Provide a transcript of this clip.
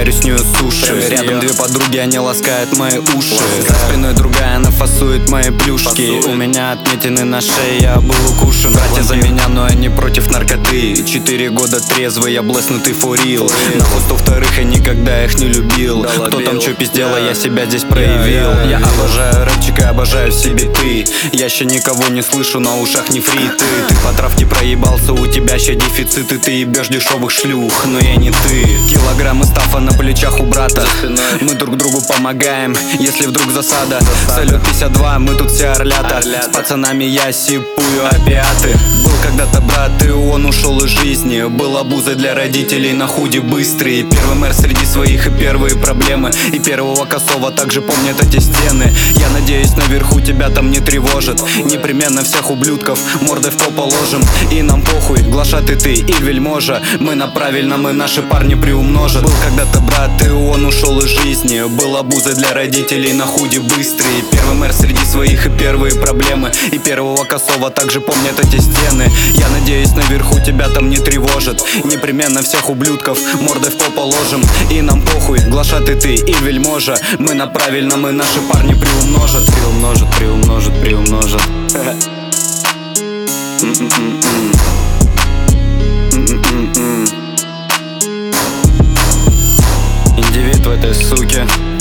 жарю с нее суши. Рядом две подруги, они ласкают мои уши. За спиной другая, она фасует мои плюшки. У меня отметины на шее, я был укушен. Братья за меня, но я не против наркоты. 4 года трезвый, я блеснутый фурил. Нахуй 102-х, я никогда их не любил. Кто там чё пиздела, я себя здесь проявил. Я обожаю рэпчик и обожаю в себе ты. Я еще никого не слышу, на ушах не фриты. Ты по травке проебался, у тебя ща дефициты. Ты ебешь дешевых шлюх, но я не ты. Килограммы стафа на плечах у брата. Мы друг другу помогаем, если вдруг засада. Салют 52, мы тут все орлята. С пацанами я сипую опиаты. Был когда-то брат, и он ушел из жизни. Был обузой для родителей на худи быстрый. Первый мэр среди своих и первые проблемы. И первого косого также помнят эти стены. Я надеюсь, наверху тебя там не тревожит. Непременно всех ублюдков мордой в пол положим. И нам похуй, глашатый ты и вельможа. Мы на правильном, и наши парни приумножат. Был когда-то брат, и он ушел из жизни. Был обузой для родителей на худи быстрый. Первый мэр среди своих и первые проблемы. И первого косого также помнят эти стены. Я надеюсь, наверху тебя там не тревожит. Непременно всех ублюдков мордой в пол положим. И нам похуй, глашатый ты и вельможа. Мы на правильном, и наши парни приумножат. Приумножат, приумножат, приумножат. Индивид в этой суке.